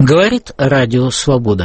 Говорит Радио Свобода.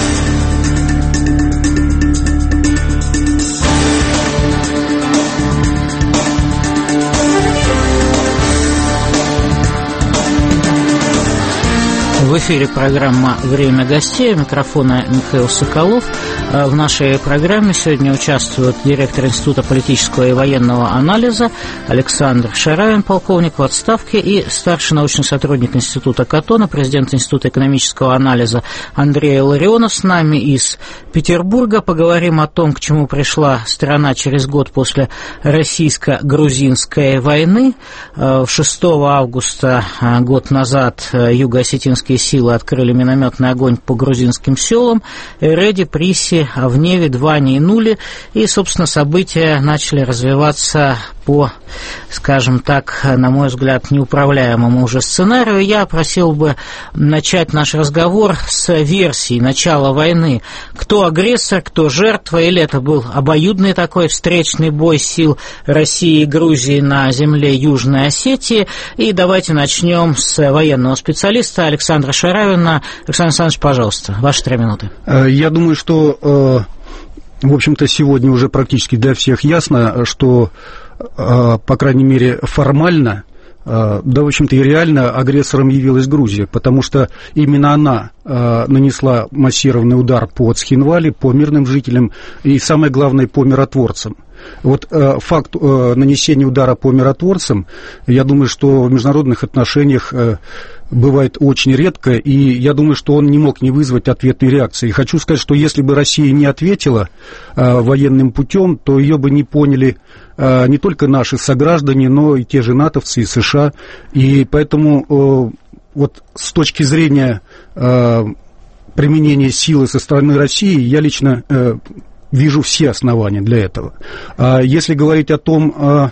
В эфире программа «Время гостей». У микрофона Михаил Соколов. В нашей программе сегодня участвует директор Института политического и военного анализа Александр Шаравин, полковник в отставке, и старший научный сотрудник Института Катона, президент Института экономического анализа Андрей Ларионов с нами из Петербурга. Поговорим о том, к чему пришла страна через год после российско-грузинской войны. 6 августа год назад юго-осетинские силы открыли минометный огонь по грузинским селам Эреди, Приси, Авневе, Дване и Нуле, и, собственно, события начали развиваться по, скажем так, на мой взгляд, неуправляемому уже сценарию. Я просил бы начать наш разговор с версии начала войны. Кто агрессор, кто жертва, или это был обоюдный такой встречный бой сил России и Грузии на земле Южной Осетии. И давайте начнем с военного специалиста Александра Шаравина. Александр Александрович, пожалуйста, ваши 3 минуты. Я думаю, что, в общем-то, сегодня уже практически для всех ясно, что, по крайней мере, формально, да, в общем-то, и реально агрессором явилась Грузия, потому что именно она нанесла массированный удар по Цхинвали, по мирным жителям и, самое главное, по миротворцам. Вот факт нанесения удара по миротворцам, я думаю, что в международных отношениях бывает очень редко, и я думаю, что он не мог не вызвать ответной реакции. И хочу сказать, что если бы Россия не ответила военным путем, то ее бы не поняли не только наши сограждане, но и те же натовцы и США. И поэтому вот с точки зрения применения силы со стороны России, я лично вижу все основания для этого. Если говорить о том,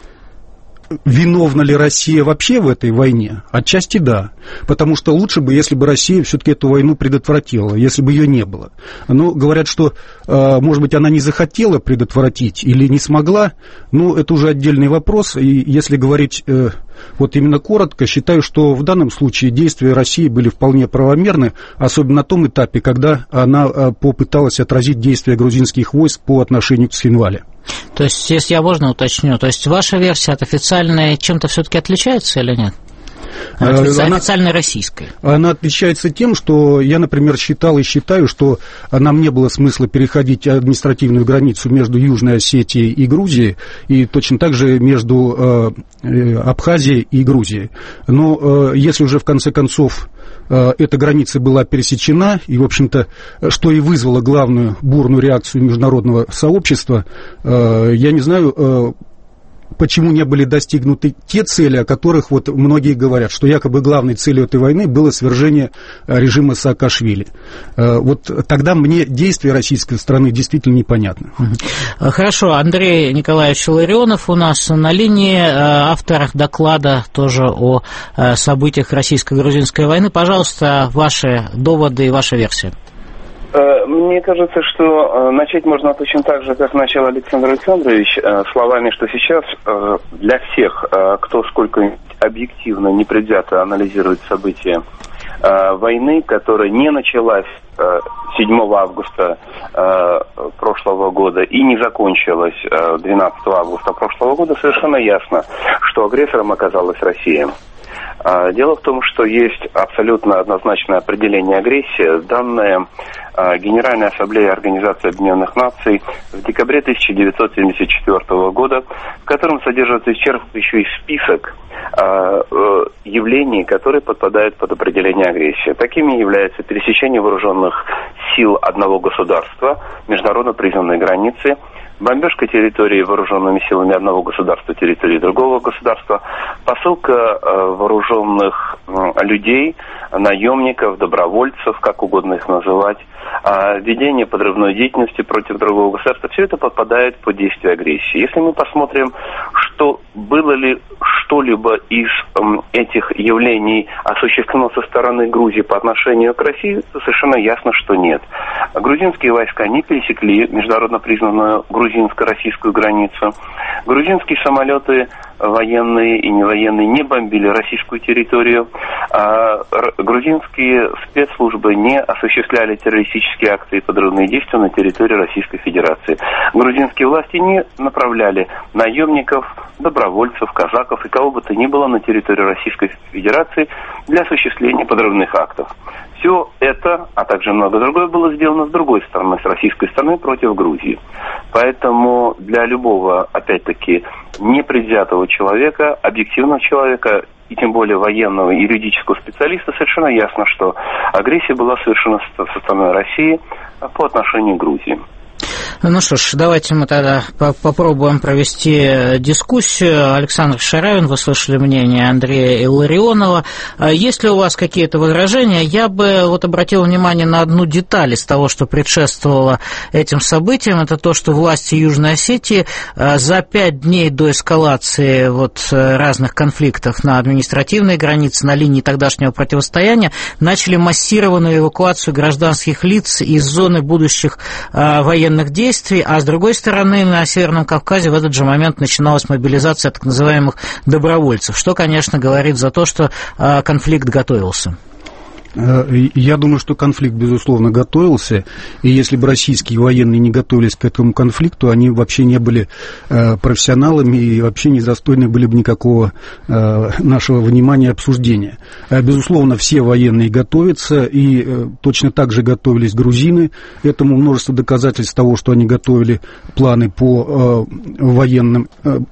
виновна ли Россия вообще в этой войне, отчасти да. Потому что лучше бы, если бы Россия все-таки эту войну предотвратила, если бы ее не было. Но говорят, что, может быть, она не захотела предотвратить или не смогла, но это уже отдельный вопрос. И если говорить вот именно коротко, считаю, что в данном случае действия России были вполне правомерны, особенно на том этапе, когда она попыталась отразить действия грузинских войск по отношению к Цхинвали. То есть, если я можно уточню, то есть ваша версия от официальной чем-то все-таки отличается или нет? Официально российская. Она отличается тем, что я, например, считал и считаю, что нам не было смысла переходить административную границу между Южной Осетией и Грузией, и точно так же между Абхазией и Грузией. Но если уже в конце концов эта граница была пересечена, и, в общем-то, что и вызвало главную бурную реакцию международного сообщества, я не знаю, почему не были достигнуты те цели, о которых вот многие говорят, что якобы главной целью этой войны было свержение режима Саакашвили. Вот тогда мне действия российской страны действительно непонятны. Хорошо, Андрей Николаевич Ларионов у нас на линии, автор доклада тоже о событиях российско-грузинской войны. Пожалуйста, ваши доводы и ваша версия. Мне кажется, что начать можно точно так же, как начал Александр Александрович, словами, что сейчас для всех, кто сколько объективно, непредвзято анализирует события войны, которая не началась 7 августа прошлого года и не закончилась 12 августа прошлого года, совершенно ясно, что агрессором оказалась Россия. Дело в том, что есть абсолютно однозначное определение агрессии, данное Генеральной Ассамблеей Организации Объединенных Наций в декабре 1974 года, в котором содержится исчерпывающий список явлений, которые подпадают под определение агрессии. Такими являются пересечение вооруженных сил одного государства, международно признанные границы, бомбежка территории вооруженными силами одного государства территории другого государства, посылка вооруженных людей, наемников, добровольцев, как угодно их называть, ведение подрывной деятельности против другого государства, все это подпадает под действие агрессии. Если мы посмотрим, что было ли что-либо из этих явлений осуществлено со стороны Грузии по отношению к России, то совершенно ясно, что нет. Грузинские войска не пересекли международно признанную грузинскую грузинско-российскую границу. Грузинские самолеты, военные и невоенные, не бомбили российскую территорию. Грузинские спецслужбы не осуществляли террористические акты и подрывные действия на территории Российской Федерации. Грузинские власти не направляли наемников, добровольцев, казаков и кого бы то ни было на территорию Российской Федерации для осуществления подрывных актов. Все это, а также много другое, было сделано с другой стороны, с российской стороны против Грузии. Поэтому для любого, опять-таки, непредвзятого человека, объективного человека, и тем более военного и юридического специалиста, совершенно ясно, что агрессия была совершена со стороны России по отношению к Грузии. Ну что ж, давайте мы тогда попробуем провести дискуссию. Александр Шаравин, вы слышали мнение Андрея Илларионова. Есть ли у вас какие-то возражения? Я бы обратил внимание на одну деталь из того, что предшествовало этим событиям. Это то, что власти Южной Осетии за 5 дней до эскалации разных конфликтов на административной границе, на линии тогдашнего противостояния, начали массированную эвакуацию гражданских лиц из зоны будущих военных действий, а с другой стороны, на Северном Кавказе в этот же момент начиналась мобилизация так называемых добровольцев, что, конечно, говорит за то, что конфликт готовился. Я думаю, что конфликт, безусловно, готовился, и если бы российские военные не готовились к этому конфликту, они вообще не были профессионалами и вообще не достойны были бы никакого нашего внимания и обсуждения. Безусловно, все военные готовятся, и точно так же готовились грузины. Этому множество доказательств того, что они готовили планы по военным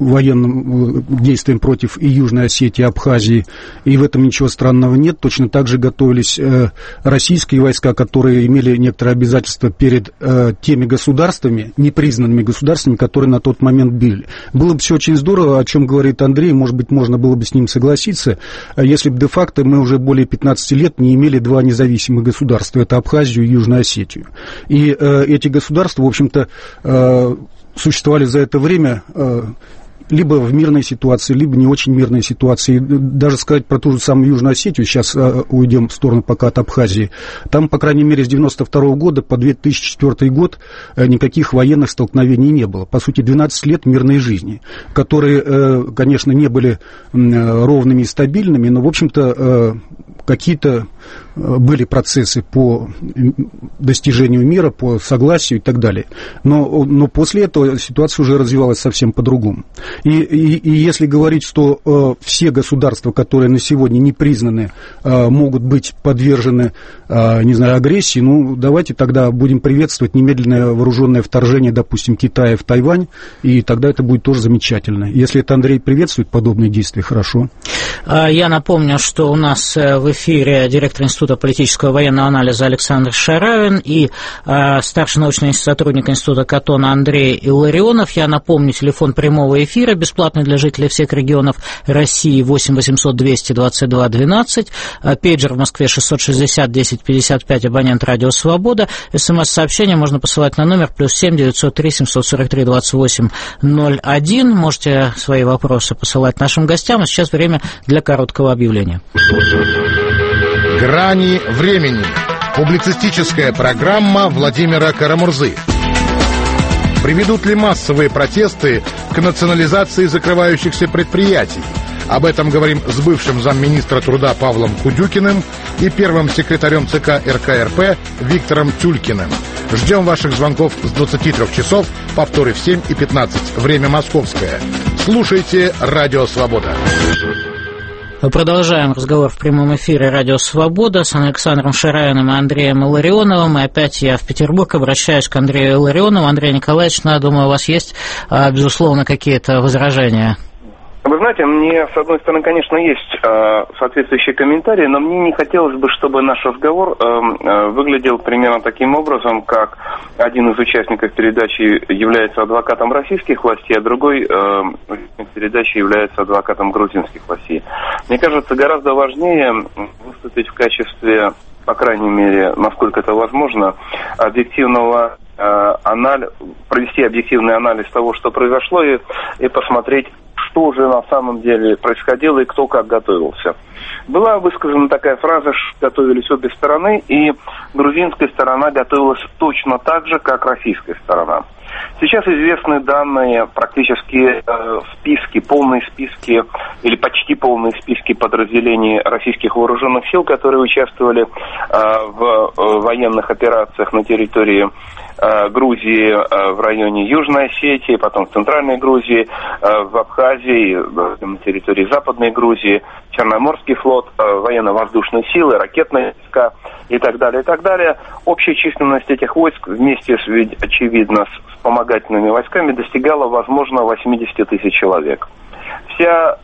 действиям против и Южной Осетии, и Абхазии, и в этом ничего странного нет. Точно так же готовились российские войска, которые имели некоторые обязательства перед теми государствами, непризнанными государствами, которые на тот момент были. Было бы все очень здорово, о чем говорит Андрей, может быть, можно было бы с ним согласиться, если бы де-факто мы уже более 15 лет не имели два независимых государства, это Абхазию и Южную Осетию. И эти государства, в общем-то, существовали за это время либо в мирной ситуации, либо не очень мирной ситуации. Даже сказать про ту же самую Южную Осетию, сейчас уйдем в сторону пока от Абхазии, там, по крайней мере, с 1992 года по 2004 год никаких военных столкновений не было. По сути, 12 лет мирной жизни, которые, конечно, не были ровными и стабильными, но, в общем-то, какие-то были процессы по достижению мира, по согласию и так далее. Но после этого ситуация уже развивалась совсем по-другому. И если говорить, что все государства, которые на сегодня не признаны, могут быть подвержены, не знаю, агрессии, ну, давайте тогда будем приветствовать немедленное вооруженное вторжение, допустим, Китая в Тайвань, и тогда это будет тоже замечательно. Если это Андрей приветствует подобные действия, хорошо. Я напомню, что у нас в эфире директор Института политического и военного анализа Александр Шаравин и старший научный сотрудник Института Катона Андрей Илларионов. Я напомню, телефон прямого эфира, бесплатный для жителей всех регионов России, 8 800 222 12, пейджер в Москве 660 10 55, абонент Радио Свобода. СМС-сообщение можно посылать на номер +7 903 743 28 01. Можете свои вопросы посылать нашим гостям. А сейчас время для короткого объявления. «Грани времени». Публицистическая программа Владимира Карамурзы. Приведут ли массовые протесты к национализации закрывающихся предприятий? Об этом говорим с бывшим замминистра труда Павлом Кудюкиным и первым секретарем ЦК РКРП Виктором Тюлькиным. Ждем ваших звонков с 23 часов, повторы в 7 и 15. Время московское. Слушайте «Радио Свобода». Мы продолжаем разговор в прямом эфире «Радио Свобода» с Александром Шаравиным и Андреем Илларионовым. И опять я в Петербург обращаюсь к Андрею Илларионову. Андрей Николаевич, думаю, у вас есть, безусловно, какие-то возражения? Вы знаете, мне, с одной стороны, конечно, есть соответствующие комментарии, но мне не хотелось бы, чтобы наш разговор выглядел примерно таким образом, как один из участников передачи является адвокатом российских властей, а другой участник передачи является адвокатом грузинских властей. Мне кажется, гораздо важнее выступить в качестве, по крайней мере, насколько это возможно, объективного провести объективный анализ того, что произошло, и посмотреть, что же на самом деле происходило и кто как готовился. Была высказана такая фраза, что готовились обе стороны, и грузинская сторона готовилась точно так же, как российская сторона. Сейчас известны данные, практически списки, полные списки или почти полные списки подразделений российских вооруженных сил, которые участвовали в военных операциях на территории Грузии, в районе Южной Осетии, потом в Центральной Грузии, в Абхазии, на территории Западной Грузии, Черноморский флот, военно-воздушные силы, ракетные войска и так далее, и так далее. Общая численность этих войск вместе, очевидно, с вспомогательными войсками достигала, возможно, 80 тысяч человек. Все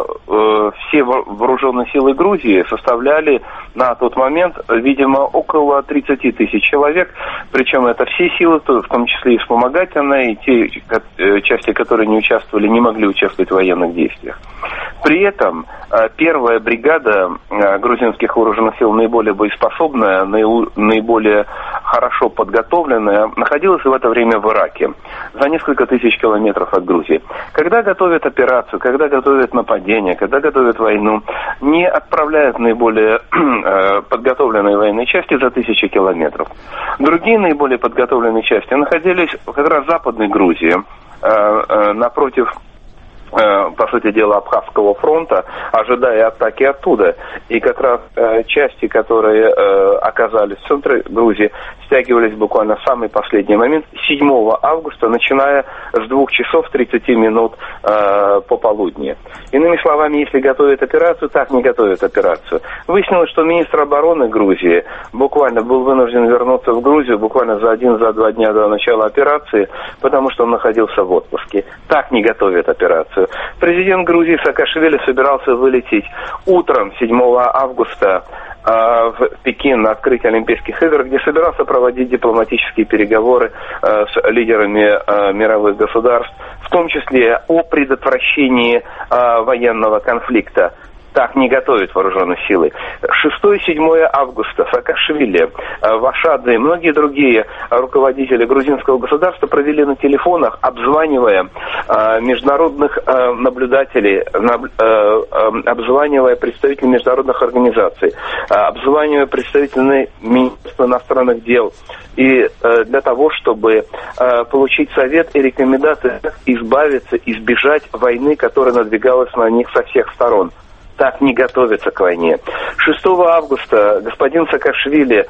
вооруженные силы Грузии составляли на тот момент, видимо, около 30 тысяч человек, причем это все силы, в том числе и вспомогательные, и те части, которые не участвовали, не могли участвовать в военных действиях. При этом первая бригада грузинских вооруженных сил, наиболее боеспособная, наиболее хорошо подготовленная, находилась в это время в Ираке, за несколько тысяч километров от Грузии. Когда готовят операцию, когда готовят нападение, когда готовят войну, не отправляют наиболее подготовленные военные части за тысячи километров. Другие наиболее подготовленные части находились как раз в Западной Грузии, напротив, по сути дела, Абхазского фронта, ожидая атаки оттуда. И как раз части, которые оказались в центре Грузии, стягивались буквально в самый последний момент, 7 августа, начиная с 2 часов 30 минут пополудни. Иными словами, если готовят операцию, так не готовят операцию. Выяснилось, что министр обороны Грузии буквально был вынужден вернуться в Грузию буквально за 1-2 дня до начала операции, потому что он находился в отпуске. Так не готовят операцию. Президент Грузии Саакашвили собирался вылететь утром 7 августа в Пекин на открытие Олимпийских игр, где собирался проводить дипломатические переговоры с лидерами мировых государств, в том числе о предотвращении военного конфликта. Так не готовят вооруженные силы. 6-7 августа Саакашвили, Вашадзе и многие другие руководители грузинского государства провели на телефонах, обзванивая международных наблюдателей, обзванивая представителей международных организаций, обзванивая представителей Министерства иностранных дел, и для того, чтобы получить совет и рекомендации, как избавиться, избежать войны, которая надвигалась на них со всех сторон. Так не готовится к войне. 6 августа господин Саакашвили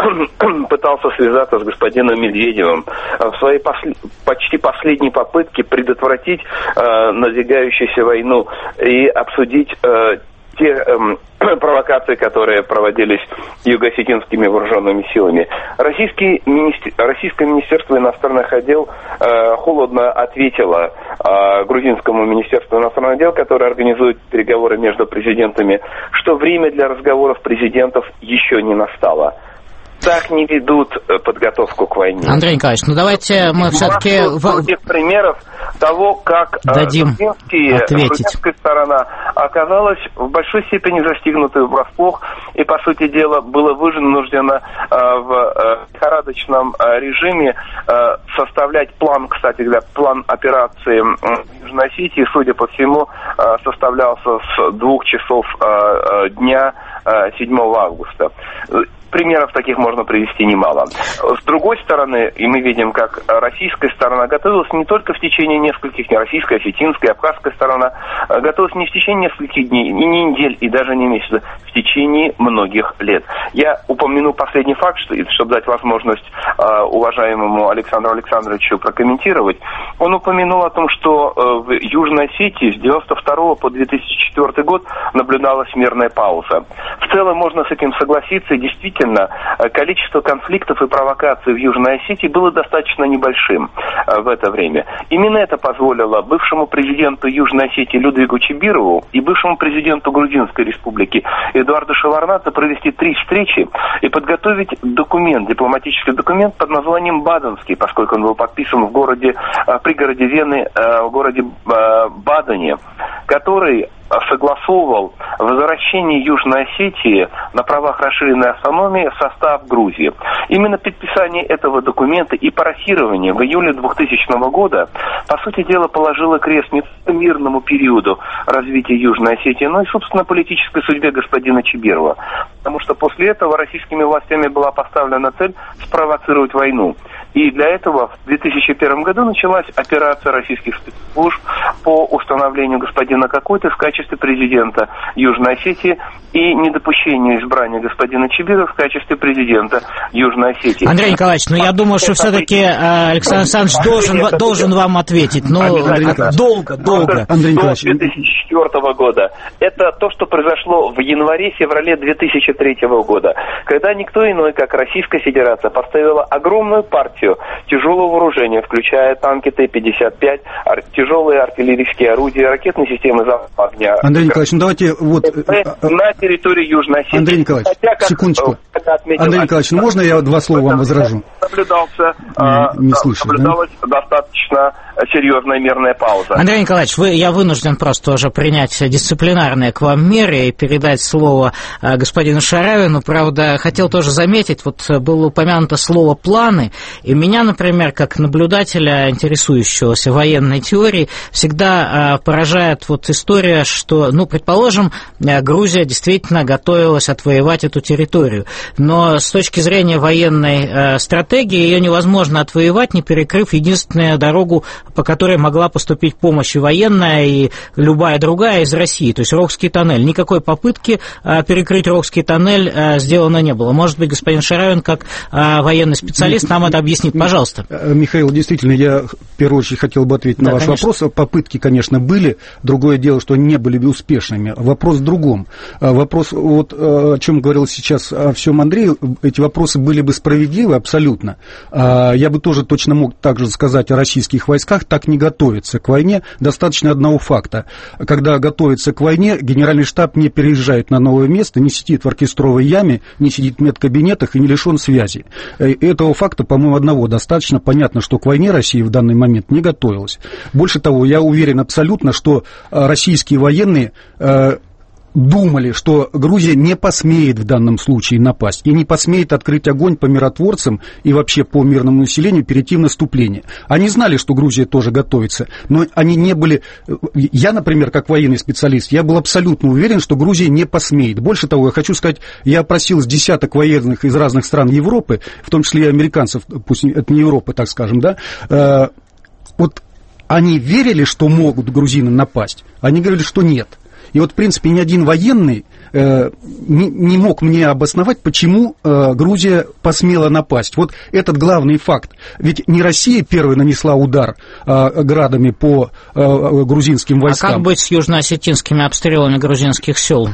пытался связаться с господином Медведевым в своей почти последней попытке предотвратить надвигающуюся войну и обсудить те провокации, которые проводились юго-осетинскими вооруженными силами. Российское Министерство иностранных дел холодно ответило грузинскому Министерству иностранных дел, которое организует переговоры между президентами, что время для разговоров президентов еще не настало. Так не ведут подготовку к войне. Андрей Николаевич, ну давайте мы все-таки... Других примеров того, как грузинская сторона оказалась в большой степени застигнутой врасплох и, по сути дела, была вынуждена в лихорадочном режиме составлять план, кстати говоря, план операции в Южной Осетии, судя по всему, составлялся с 2 часов дня 7 августа. Примеров таких можно привести немало. С другой стороны, и мы видим, как российская сторона готовилась не только в течение нескольких дней, российская, осетинская, абхазская сторона готовилась не в течение нескольких дней, не недель и даже не месяцев, в течение многих лет. Я упомяну последний факт, чтобы дать возможность уважаемому Александру Александровичу прокомментировать. Он упомянул о том, что в Южной Осетии с 1992 по 2004 год наблюдалась мирная пауза. В целом можно с этим согласиться, и действительно количество конфликтов и провокаций в Южной Осетии было достаточно небольшим в это время. Именно это позволило бывшему президенту Южной Осетии Людвигу Чибирову и бывшему президенту Грузинской республики Эдуарду Шеварднадзе провести 3 встречи и подготовить дипломатический документ под названием Баденский, поскольку он был подписан в пригороде Вены, в городе Бадене, который согласовывал возвращение Южной Осетии на правах расширенной автономии в состав Грузии. Именно подписание этого документа и парафирование в июле 2000 года, по сути дела, положило крест не только мирному периоду развития Южной Осетии, но и, собственно, политической судьбе господина Чибирова. Потому что после этого российскими властями была поставлена цель спровоцировать войну. И для этого в 2001 году началась операция российских спецслужб по установлению господина Какой-то в качестве президента Южной Осетии и недопущению избрания господина Чибира в качестве президента Южной Осетии. Андрей Николаевич, я думаю, что все-таки Александр Александрович должен вам ответить. Но долго. Андрей Николаевич. До 2004 года. Это то, что произошло в январе-феврале 2003 года, когда никто иной, как Российская Федерация, поставила огромную партию тяжелого вооружения, включая танки Т-55, тяжелые артиллерийские орудия, ракетные системы залпового огня. Андрей Николаевич, давайте на территории Южной Осетии. Андрей Николаевич, секундочку. Андрей Николаевич, можно я 2 слова вам возражу? Наблюдалась достаточно серьезная мирная пауза. Андрей Николаевич, я вынужден просто уже принять дисциплинарные к вам меры и передать слово господину Шаравину. Правда, хотел тоже заметить, было упомянуто слово «планы», и меня, например, как наблюдателя, интересующегося военной теорией, всегда поражает история, что, предположим, Грузия действительно готовилась отвоевать эту территорию, но с точки зрения военной стратегии ее невозможно отвоевать, не перекрыв единственную дорогу, по которой могла поступить помощь и военная, и любая другая из России, то есть Рохский тоннель. Никакой попытки перекрыть Рохский тоннель сделано не было. Может быть, господин Шаравин, как военный специалист, нам это объяснит. Пожалуйста. Михаил, действительно, я в первую очередь хотел бы ответить на ваш вопрос. Попытки, конечно, были. Другое дело, что они не были бы успешными. Вопрос в другом. Вопрос, о чем говорил сейчас о всем Андрей, эти вопросы были бы справедливы абсолютно. Я бы тоже точно мог также сказать о российских войсках. Так не готовятся к войне. Достаточно одного факта. Когда готовится к войне, генеральный штаб не переезжает на новое место, не сидит в оркестровой яме, не сидит в медкабинетах и не лишен связи. Этого факта, по-моему, одного достаточно. Понятно, что к войне Россия в данный момент не готовилась. Больше того, я уверен абсолютно, что российские военные думали, что Грузия не посмеет в данном случае напасть и не посмеет открыть огонь по миротворцам и вообще по мирному населению, перейти в наступление. Они знали, что Грузия тоже готовится, но они не были... Я, например, как военный специалист, я был абсолютно уверен, что Грузия не посмеет. Больше того, я хочу сказать, я опросил с десяток военных из разных стран Европы, в том числе и американцев, пусть это не Европа, так скажем, да, они верили, что могут грузины напасть, они говорили, что нет. И в принципе, ни один военный не мог мне обосновать, почему Грузия посмела напасть. Этот главный факт. Ведь не Россия первой нанесла удар градами по грузинским войскам. А как быть с южно-осетинскими обстрелами грузинских сел?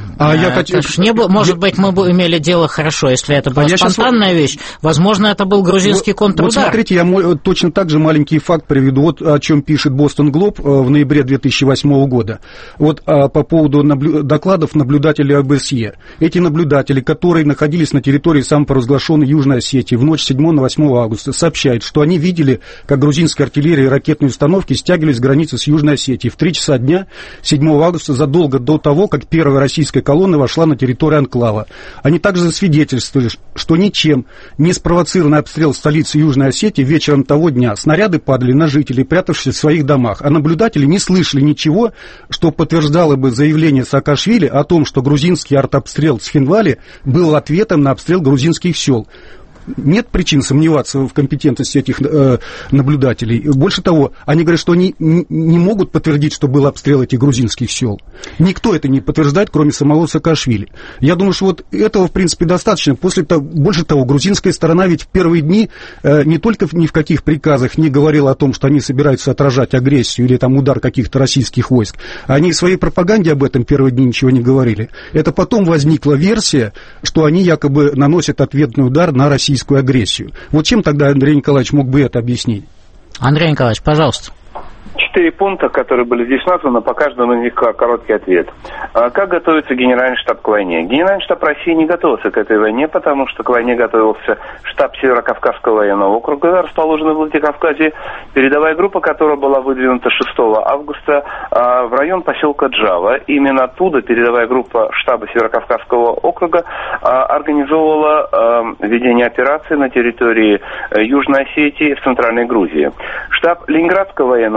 Может быть, мы бы имели дело хорошо, если это была спонтанная вещь. Возможно, это был грузинский контрудар. Смотрите, я точно так же маленький факт приведу, о чем пишет Бостон Глоб в ноябре 2008 года. По поводу докладов наблюдателей ОБСЕ. Эти наблюдатели, которые находились на территории самопровозглашенной Южной Осетии в ночь с 7 на 8 августа, сообщают, что они видели, как грузинская артиллерия и ракетные установки стягивались с границы с Южной Осетией в 3 часа дня 7 августа, задолго до того, как первая российская колонна вошла на территорию анклава. Они также засвидетельствовали, что ничем не спровоцированный обстрел столицы Южной Осетии вечером того дня снаряды падали на жителей, прятавшихся в своих домах, а наблюдатели не слышали ничего, что подтверждало бы заявление Саакашвили о том, что грузинский артобстрел с Хинвали был ответом на обстрел грузинских сел. Нет причин сомневаться в компетентности этих наблюдателей. Больше того, они говорят, что они не могут подтвердить, что был обстрел этих грузинских сел. Никто это не подтверждает, кроме самого Саакашвили. Я думаю, что этого, в принципе, достаточно. Больше того, грузинская сторона ведь в первые дни не только ни в каких приказах не говорила о том, что они собираются отражать агрессию или удар каких-то российских войск. Они в своей пропаганде об этом первые дни ничего не говорили. Это потом возникла версия, что они якобы наносят ответный удар на российскую агрессию. Чем тогда Андрей Николаевич мог бы это объяснить? Андрей Николаевич, пожалуйста. 4 пункта, которые были здесь названы, по каждому из них короткий ответ. Как готовится Генеральный штаб к войне? Генеральный штаб России не готовился к этой войне, потому что к войне готовился штаб Северокавказского военного округа, расположенный в Владикавказе, передовая группа, которая была выдвинута 6 августа в район поселка Джава. Именно оттуда передовая группа штаба Северокавказского округа организовывала ведение операции на территории Южной Осетии в Центральной Грузии. Штаб Ленинградского военного округа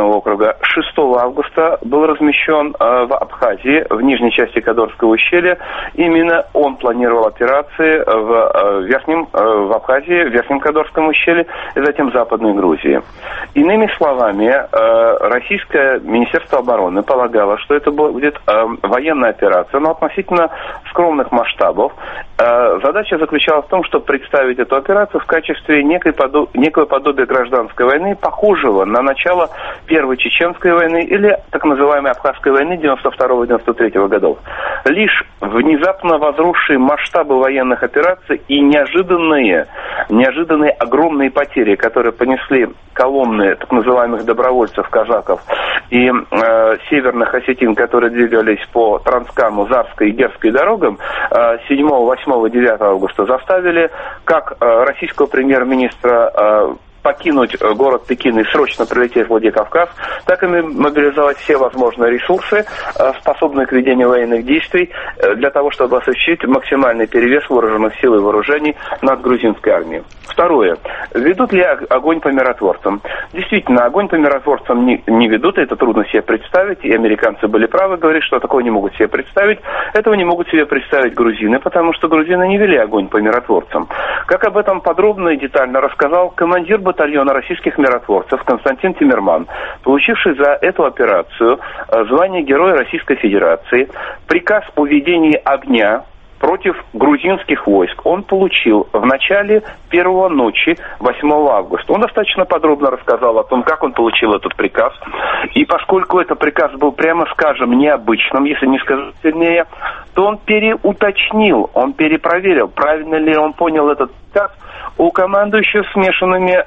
Юга 6 августа был размещен в Абхазии, в нижней части Кадорского ущелья. Именно он планировал операции в Абхазии, в Верхнем Кадорском ущелье и затем Западной Грузии. Иными словами, российское Министерство обороны полагало, что это будет военная операция, но относительно скромных масштабов. Задача заключалась в том, чтобы представить эту операцию в качестве некого подобия гражданской войны, похожего на начало Первой Чеченской войны или так называемой Абхазской войны 92-93 годов. Лишь внезапно возросшие масштабы военных операций и неожиданные огромные потери, которые понесли колонны так называемых добровольцев, казаков и северных осетин, которые двигались по Транскаму, Зарской и Герской дорогам 7, 8, 9 августа, заставили как российского премьер-министра покинуть город Пекин и срочно прилететь в Владикавказ, так и мобилизовать все возможные ресурсы, способные к ведению военных действий, для того, чтобы осуществить максимальный перевес вооруженных сил и вооружений над грузинской армией. Второе. Ведут ли огонь по миротворцам? Действительно, огонь по миротворцам не ведут, это трудно себе представить, и американцы были правы, говорят, что такого не могут себе представить. Этого не могут себе представить грузины, потому что грузины не вели огонь по миротворцам. Как об этом подробно и детально рассказал командир батальона российских миротворцев Константин Тиммерман, получивший за эту операцию звание Героя Российской Федерации, приказ о ведении огня против грузинских войск он получил в начале первой ночи 8 августа. Он достаточно подробно рассказал о том, как он получил этот приказ. И поскольку этот приказ был, прямо скажем, необычным, если не сказать сильнее, то он переуточнил, он перепроверил, правильно ли он понял этот приказ у командующего смешанными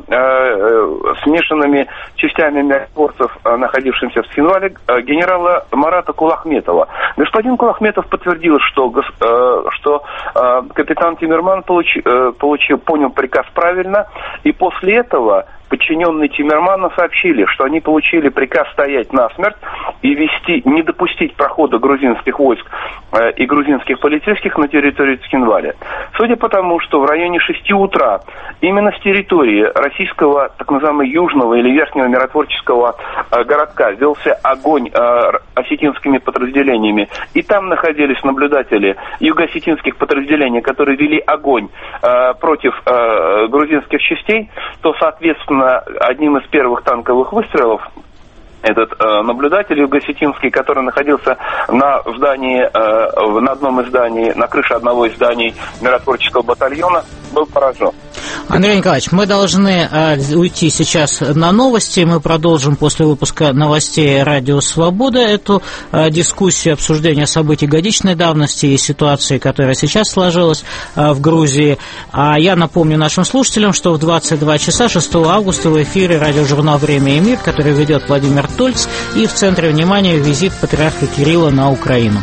частями миротворцев, находившимся в Цхинвале, генерала Марата Кулахметова. Господин Кулахметов подтвердил, что капитан Тиммерман понял приказ правильно, и после этого подчиненные Тиммермана сообщили, что они получили приказ стоять насмерть и не допустить прохода грузинских войск и грузинских полицейских на территорию Цхинваля. Судя по тому, что в районе 6 утра именно с территории российского так называемого южного или верхнего миротворческого городка велся огонь осетинскими подразделениями, и там находились наблюдатели юго-осетинских подразделений, которые вели огонь против грузинских частей, то, соответственно, одним из первых танковых выстрелов этот наблюдатель юго-осетинский, который находился на одном из зданий, на крыше одного из зданий миротворческого батальона, был поражен. Андрей Николаевич, мы должны уйти сейчас на новости. Мы продолжим после выпуска новостей «Радио Свобода» эту дискуссию, обсуждение событий годичной давности и ситуации, которая сейчас сложилась в Грузии. А я напомню нашим слушателям, что в 22 часа 6 августа в эфире радиожурнал «Время и мир», который ведет Владимир Тольц, и в центре внимания визит патриарха Кирилла на Украину.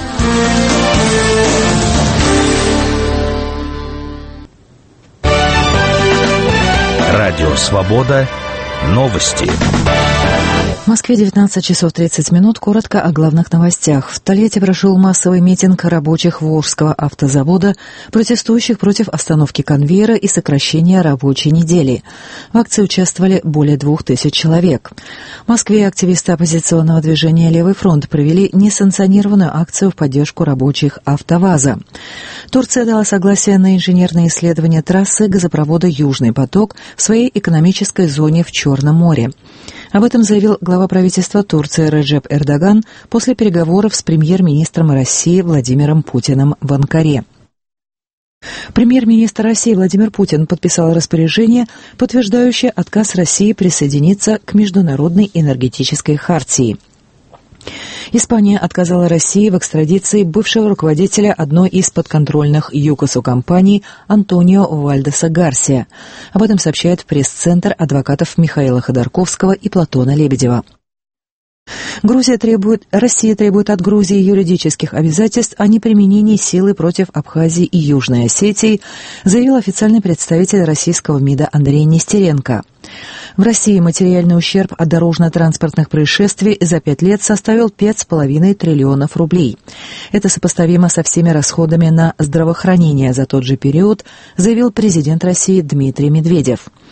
Радио «Свобода». Новости. В Москве 19 часов 30 минут. Коротко о главных новостях. В Тольятти прошел массовый митинг рабочих Волжского автозавода, протестующих против остановки конвейера и сокращения рабочей недели. В акции участвовали более 2000 человек. В Москве активисты оппозиционного движения «Левый фронт» провели несанкционированную акцию в поддержку рабочих АвтоВАЗа. Турция дала согласие на инженерные исследования трассы газопровода «Южный поток» в своей экономической зоне в Черном море. Об этом заявил глава правительства Турции Реджеп Эрдоган после переговоров с премьер-министром России Владимиром Путиным в Анкаре. Премьер-министр России Владимир Путин подписал распоряжение, подтверждающее отказ России присоединиться к Международной энергетической хартии. Испания отказала России в экстрадиции бывшего руководителя одной из подконтрольных ЮКОСу компаний Антонио Вальдеса Гарсия. Об этом сообщает пресс-центр адвокатов Михаила Ходорковского и Платона Лебедева. Россия требует от Грузии юридических обязательств о неприменении силы против Абхазии и Южной Осетии, заявил официальный представитель российского МИДа Андрей Нестеренко. В России материальный ущерб от дорожно-транспортных происшествий за 5 лет составил 5,5 триллионов рублей. Это сопоставимо со всеми расходами на здравоохранение за тот же период, заявил президент России Дмитрий Медведев.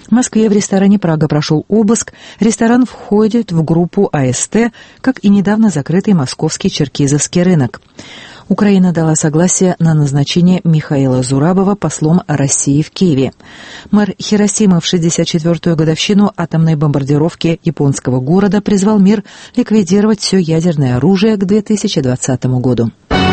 В Москве в ресторане «Прага» прошел обыск. Ресторан входит в группу АСТ, как и недавно закрытый московский Черкизовский рынок. Украина дала согласие на назначение Михаила Зурабова послом России в Киеве. Мэр Хиросимы в 64-ю годовщину атомной бомбардировки японского города призвал мир ликвидировать все ядерное оружие к 2020 году.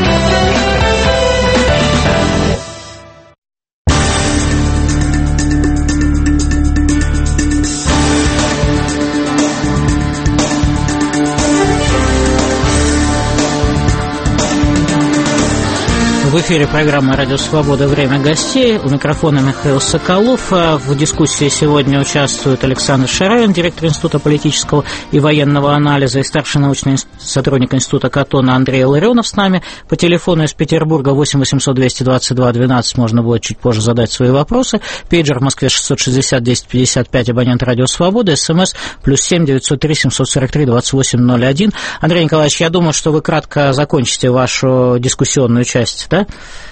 В эфире программа «Радио Свобода. Время гостей». У микрофона Михаил Соколов. В дискуссии сегодня участвует Александр Шараин, директор Института политического и военного анализа, и старший научный сотрудник Института Катона Андрей Илларионов с нами. По телефону из Петербурга 8 800 222 12 можно будет чуть позже задать свои вопросы. Пейджер в Москве 660 10 55, абонент «Радио Свобода». СМС +7 903 743 2801. Андрей Николаевич, я думаю, что вы кратко закончите вашу дискуссионную часть, да?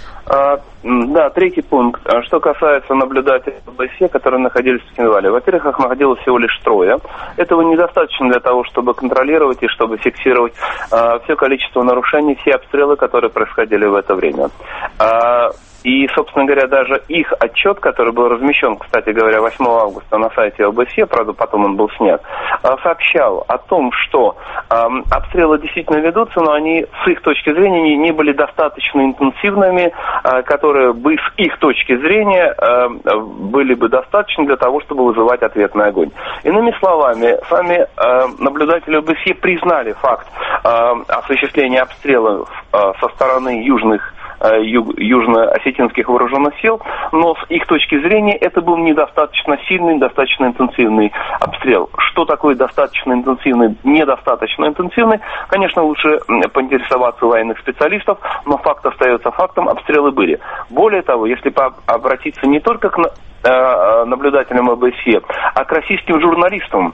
Да, третий пункт. Что касается наблюдателей ОБСЕ, которые находились в Цхинвале. Во-первых, их находилось всего лишь 3. Этого недостаточно для того, чтобы контролировать и чтобы фиксировать все количество нарушений, все обстрелы, которые происходили в это время. И, собственно говоря, даже их отчет, который был размещен, кстати говоря, 8 августа на сайте ОБСЕ, правда, потом он был снят, сообщал о том, что обстрелы действительно ведутся, но они, с их точки зрения, не были достаточно интенсивными, которые бы, с их точки зрения, были бы достаточны для того, чтобы вызывать ответный огонь. Иными словами, сами наблюдатели ОБСЕ признали факт осуществления обстрелов со стороны южно-осетинских вооруженных сил, но с их точки зрения это был недостаточно сильный, недостаточно интенсивный обстрел. Что такое достаточно интенсивный, недостаточно интенсивный? Конечно, лучше поинтересоваться у военных специалистов, но факт остается фактом, обстрелы были. Более того, если обратиться не только к наблюдателям ОБСЕ, а к российским журналистам,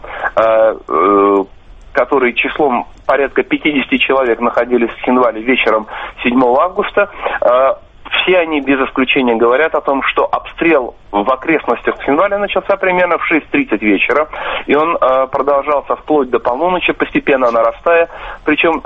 которые числом порядка 50 человек находились в Цхинвале вечером 7 августа, все они без исключения говорят о том, что обстрел в окрестностях Цхинваля начался примерно в 6:30 вечера, и он продолжался вплоть до полуночи, постепенно нарастая, причем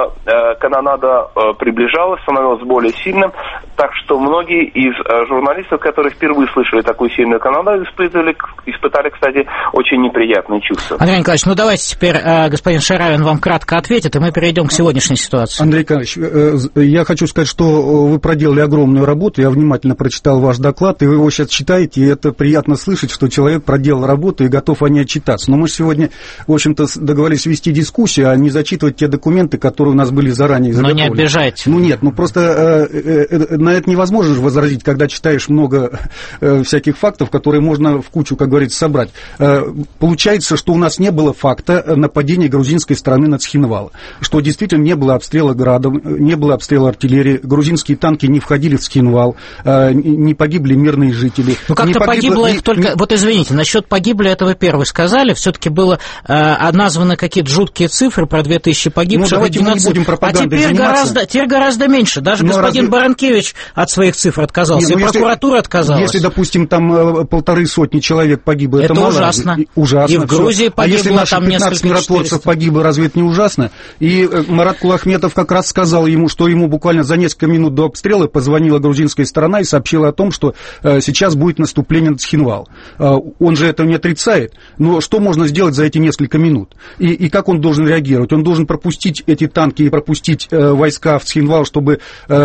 канонада приближалась, становилась более сильным, так что многие из журналистов, которые впервые слышали такую сильную канонаду, испытали, кстати, очень неприятные чувства. Андрей Николаевич, ну давайте теперь господин Шараин вам кратко ответит, и мы перейдем к сегодняшней ситуации. Андрей Николаевич, я хочу сказать, что вы проделали огромную работу, я внимательно прочитал ваш доклад, и вы его сейчас читаете, и это приятно слышать, что человек проделал работу и готов о ней отчитаться. Но мы сегодня, в общем-то, договорились вести дискуссию, а не зачитывать те документы, которые у нас были заранее заготовлены. Но не обижайте. Ну нет, просто на это невозможно же возразить, когда читаешь много всяких фактов, которые можно в кучу, как говорится, собрать. Получается, что у нас не было факта нападения грузинской стороны на Цхинвал, что действительно не было обстрела градом, не было обстрела артиллерии, грузинские танки не входили в Цхинвал, не погибли мирные жители. Ну, как-то погибло их только... Вот извините, насчет погибли, это вы первый сказали, все-таки было названы какие-то жуткие цифры про 2000 погибших. Ну, давайте мы не будем пропагандой заниматься. Теперь гораздо меньше. Даже господин Баранкевич от своих цифр отказался, и прокуратура отказалась. Если, допустим, там 150 человек погибло, это мало. Ужасно. Ужасно. И в Грузии погибло, а если наши там 15 миротворцев погибло, разве это не ужасно? И Марат Кулахметов как раз сказал ему, что ему буквально за несколько минут до обстрела позвонила грузинская сторона и сообщила о том, что сейчас будет наступление на Цхинвал. Он же это не отрицает, но что можно сделать за эти несколько минут? И как он должен реагировать? Он должен пропустить эти танки и пропустить войска в Цхинвал, чтобы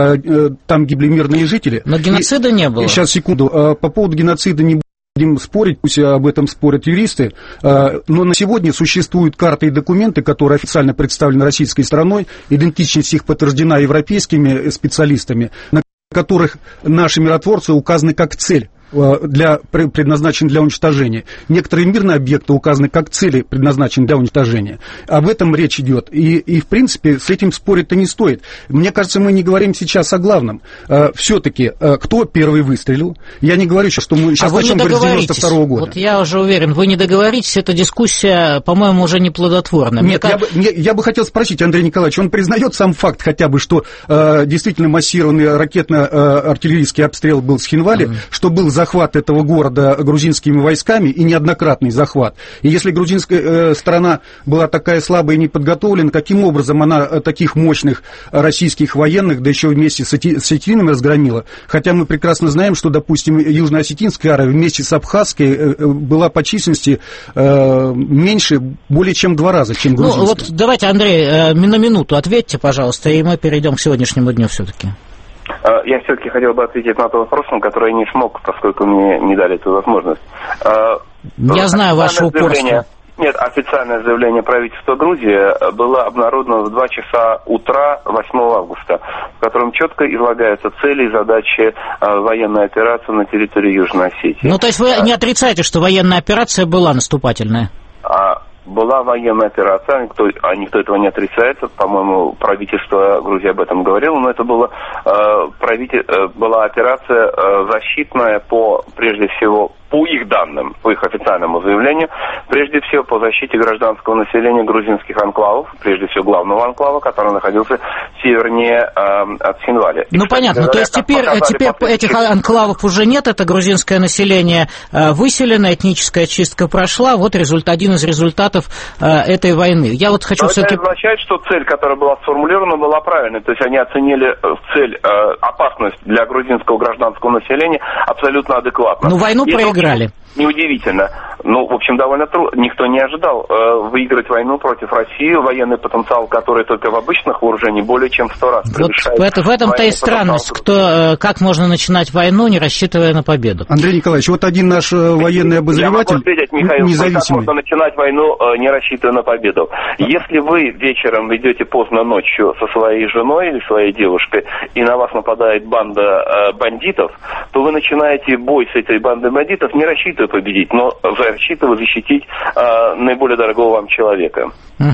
там гибли мирные жители? Но геноцида не было. Сейчас, секунду. По поводу геноцида не будем спорить, пусть об этом спорят юристы, но на сегодня существуют карты и документы, которые официально представлены российской стороной, идентичность их подтверждена европейскими специалистами, на которых наши миротворцы указаны как цель. Предназначен для уничтожения. Некоторые мирные объекты указаны как цели, предназначены для уничтожения. Об этом речь идет. И в принципе, с этим спорить-то не стоит. Мне кажется, мы не говорим сейчас о главном. Все-таки, кто первый выстрелил? Я не говорю сейчас, что мы сейчас начнем говорить с 92-го года. Вот я уже уверен, вы не договоритесь, эта дискуссия, по-моему, уже не плодотворна. Нет, я бы хотел спросить, Андрей Николаевич, он признает сам факт хотя бы, что действительно массированный ракетно-артиллерийский обстрел был в Цхинвале, что был захват этого города грузинскими войсками, и неоднократный захват. И если грузинская сторона была такая слабая и неподготовленная, каким образом она таких мощных российских военных, да еще вместе с осетинами разгромила? Хотя мы прекрасно знаем, что, допустим, южно-осетинская армия вместе с абхазской была по численности меньше более чем 2 раза, чем грузинская. Ну, вот давайте, Андрей, на минуту ответьте, пожалуйста, и мы перейдем к сегодняшнему дню все-таки. Я все-таки хотел бы ответить на тот вопрос, на который я не смог, поскольку мне не дали эту возможность. Я знаю ваше упорство. Нет, официальное заявление правительства Грузии было обнародовано в 2 часа утра 8 августа, в котором четко излагаются цели и задачи военной операции на территории Южной Осетии. Ну, то есть вы не отрицаете, что военная операция была наступательная? Была военная операция, никто этого не отрицает. По-моему, правительство Грузии об этом говорило, но это была операция защитная прежде всего, по их данным, по их официальному заявлению, прежде всего по защите гражданского населения грузинских анклавов, прежде всего главного анклава, который находился севернее от Синвали. Ну, понятно, то есть теперь этих анклавов уже нет, это грузинское население выселено, этническая чистка прошла, вот один из результатов этой войны. Я вот хочу все-таки... Это означает, что цель, которая была сформулирована, была правильной, то есть они оценили цель, опасность для грузинского гражданского населения абсолютно адекватно. Ну, войну проиграли. Неудивительно. Ну, в общем, довольно трудно. Никто не ожидал выиграть войну против России. Военный потенциал, который только в обычных вооружениях, более чем в 100 раз превышает. Вот в этом-то и странность. Как можно начинать войну, не рассчитывая на победу? Андрей Николаевич, вот один наш военный обозреватель, я могу ответить, Михаил, независимый. Как можно начинать войну, не рассчитывая на победу? Если вы вечером идете поздно ночью со своей женой или своей девушкой, и на вас нападает банда бандитов, то вы начинаете бой с этой бандой бандитов, не рассчитывая победить, но рассчитывая защитить наиболее дорогого вам человека.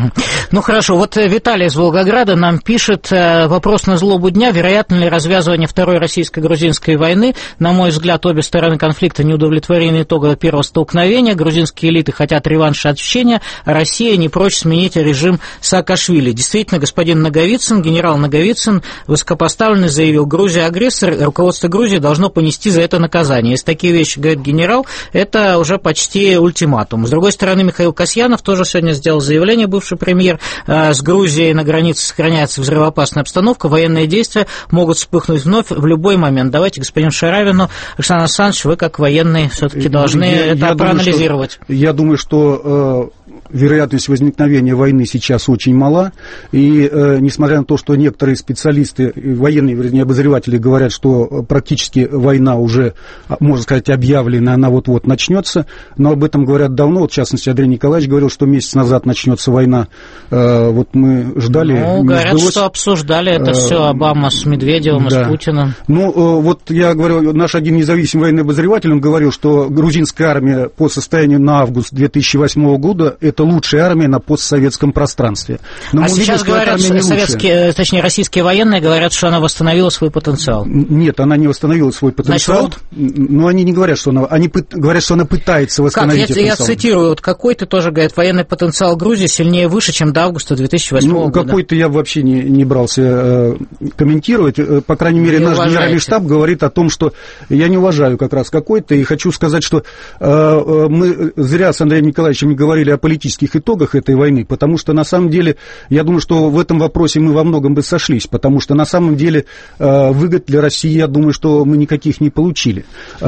Ну хорошо, вот Виталий из Волгограда нам пишет вопрос на злобу дня: вероятно ли развязывание Второй российско-грузинской войны? На мой взгляд, обе стороны конфликта не удовлетворены итогом первого столкновения. Грузинские элиты хотят реванша отщения, а Россия не прочь сменить режим Саакашвили. Действительно, господин Наговицын, генерал Наговицын, высокопоставленный, заявил: Грузия агрессор, руководство Грузии должно понести за это наказание. Если такие вещи говорит генерал, это уже почти ультиматум. С другой стороны, Михаил Касьянов тоже сегодня сделал заявление, бывший премьер: с Грузией на границе сохраняется взрывоопасная обстановка, военные действия могут вспыхнуть вновь в любой момент. Давайте господину Шаравину. Александр Александрович, вы как военный все-таки должны это проанализировать. Я думаю, что вероятность возникновения войны сейчас очень мала, и несмотря на то, что некоторые специалисты, военные, вернее, обозреватели говорят, что практически война уже, можно сказать, объявлена, она вот-вот начнется, но об этом говорят давно, вот, в частности, Андрей Николаевич говорил, что месяц назад начнется война, вот мы ждали. Ну, говорят, что обсуждали это все Обама с Медведевым, да, и с Путиным. Ну, вот я говорю, наш один независимый военный обозреватель, он говорил, что грузинская армия по состоянию на август 2008 года это лучшая армия на постсоветском пространстве. Но а сейчас видим, говорят, советские, точнее, российские военные говорят, что она восстановила свой потенциал. Нет, она не восстановила свой потенциал. Значит, но они не говорят, что она... Они говорят, что она пытается восстановить потенциал. Я цитирую, вот какой-то тоже говорит, военный потенциал Грузии сильнее выше, чем до августа 2008 года. Какой-то я вообще не брался комментировать. По крайней мере, наш генеральный штаб говорит о том, что я не уважаю как раз какой-то, и хочу сказать, что мы зря с Андреем Николаевичем не говорили о политических итогах этой войны, потому что на самом деле, я думаю, что в этом вопросе мы во многом бы сошлись, потому что на самом деле выгод для России, я думаю, что мы никаких не получили.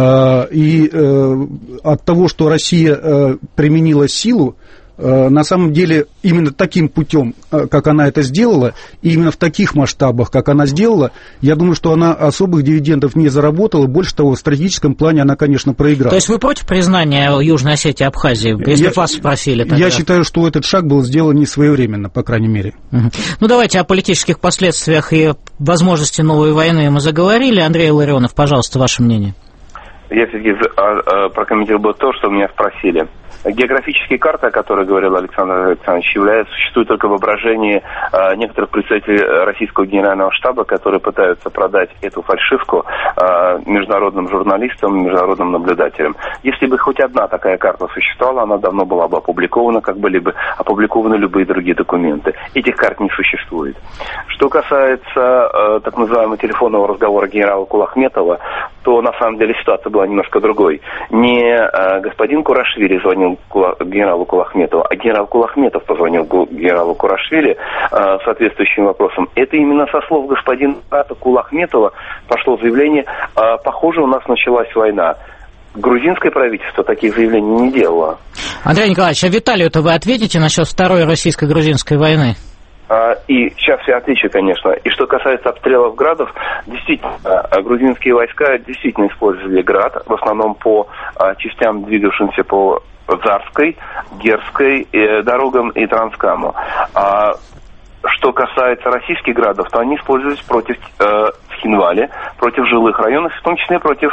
И от того, что Россия применила силу, на самом деле, именно таким путем, как она это сделала, и именно в таких масштабах, как она сделала, я думаю, что она особых дивидендов не заработала. Больше того, в стратегическом плане она, конечно, проиграла. То есть вы против признания Южной Осетии и Абхазии, если вас спросили тогда? Я считаю, что этот шаг был сделан не своевременно, по крайней мере. Ну, давайте о политических последствиях и возможности новой войны мы заговорили. Андрей Илларионов, пожалуйста, ваше мнение. Я все-таки прокомментировал бы то, что меня спросили. Географические карты, о которых говорил Александр Александрович, существуют только в воображении некоторых представителей российского генерального штаба, которые пытаются продать эту фальшивку международным журналистам, международным наблюдателям. Если бы хоть одна такая карта существовала, она давно была бы опубликована, как были бы опубликованы любые другие документы. Этих карт не существует. Что касается так называемого телефонного разговора генерала Кулахметова, то на самом деле ситуация была немножко другой. Не господин Курашвили звонил генералу Кулахметову, а генерал Кулахметов позвонил генералу Курашвили с соответствующим вопросом. Это именно со слов господина Кулахметова пошло заявление: похоже, у нас началась война. Грузинское правительство таких заявлений не делало. Андрей Николаевич, а Виталию-то вы ответите насчет второй российско-грузинской войны? И сейчас я отвечу, конечно. И что касается обстрелов градов, действительно, грузинские войска действительно использовали град, в основном по частям, двигавшимся по Зарской, Герской дорогам и Транскаму. Что касается российских градов, то они использовались против Цхинвали, против жилых районов, в том числе против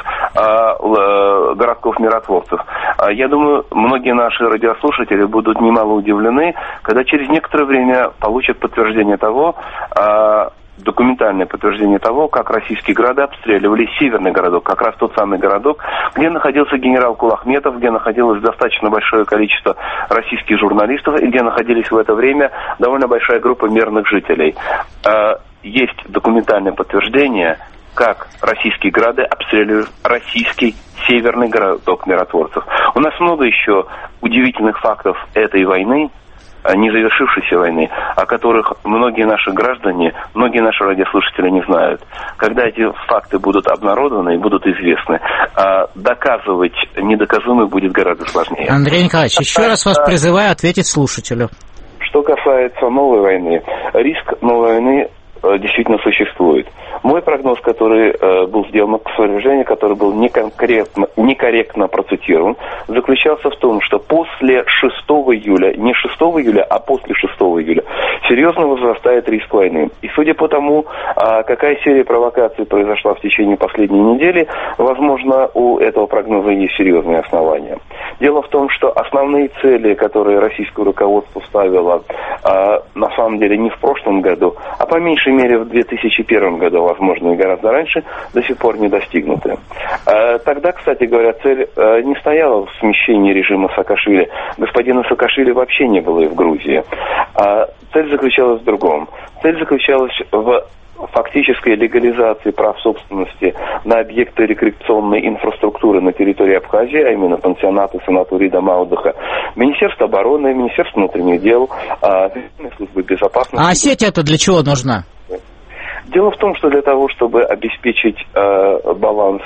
городков-миротворцев. Я думаю, многие наши радиослушатели будут немало удивлены, когда через некоторое время получат подтверждение того, документальное подтверждение того, как российские города обстреливали северный городок, как раз тот самый городок, где находился генерал Кулахметов, где находилось достаточно большое количество российских журналистов и где находились в это время довольно большая группа мирных жителей. Есть документальное подтверждение, как российские города обстреливают российский северный городок миротворцев. У нас много еще удивительных фактов этой войны, не завершившейся войны, о которых многие наши граждане, многие наши радиослушатели не знают. Когда эти факты будут обнародованы и будут известны, доказывать недоказуемое будет гораздо сложнее. Андрей Николаевич, еще раз вас призываю ответить слушателю. Что касается новой войны, риск новой войны действительно существует. Мой прогноз, который был сделан к сооружению, который был некорректно процитирован, заключался в том, что после 6 июля, не 6 июля, а после 6 июля, серьезно возрастает риск войны. И судя по тому, какая серия провокаций произошла в течение последней недели, возможно, у этого прогноза есть серьезные основания. Дело в том, что основные цели, которые российское руководство ставило, на самом деле не в прошлом году, а по меньшей мере в 2001 году, возможно, и гораздо раньше, до сих пор не достигнуты. Тогда, кстати говоря, цель не стояла в смещении режима Саакашвили. Господина Саакашвили вообще не было и в Грузии. Цель заключалась в другом. Цель заключалась в фактической легализации прав собственности на объекты рекреационной инфраструктуры на территории Абхазии, а именно пансионаты, санатории, дома отдыха, Министерство обороны, Министерство внутренних дел, службы безопасности. А Осетия-то для чего нужна? Дело в том, что для того, чтобы обеспечить баланс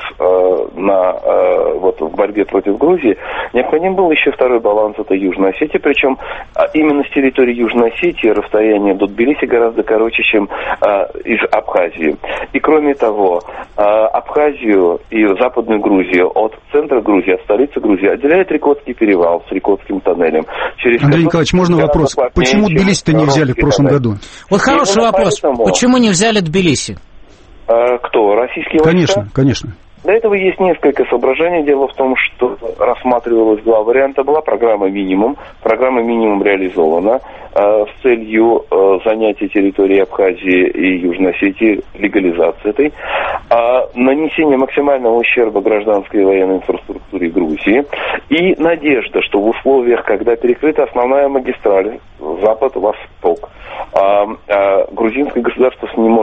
в борьбе против Грузии, необходим был еще второй баланс, это Южная Осетия, причем именно с территории Южной Осетии расстояние до Тбилиси гораздо короче, чем из Абхазии. И кроме того, Абхазию и Западную Грузию от центра Грузии, от столицы Грузии отделяет Рикотский перевал с Рикотским тоннелем. Андрей Николаевич, можно вопрос? Почему Тбилиси-то не взяли в прошлом году? Вот хороший вопрос. Почему не взяли Тбилиси? Кто? Российские войска? Конечно, конечно. Для этого есть несколько соображений. Дело в том, что рассматривалось два варианта. Была программа «Минимум». Программа «Минимум» реализована с целью занятия территории Абхазии и Южной Осетии, легализации этой, нанесение максимального ущерба гражданской и военной инфраструктуре Грузии и надежда, что в условиях, когда перекрыта основная магистраль Запад-Восток, грузинское государство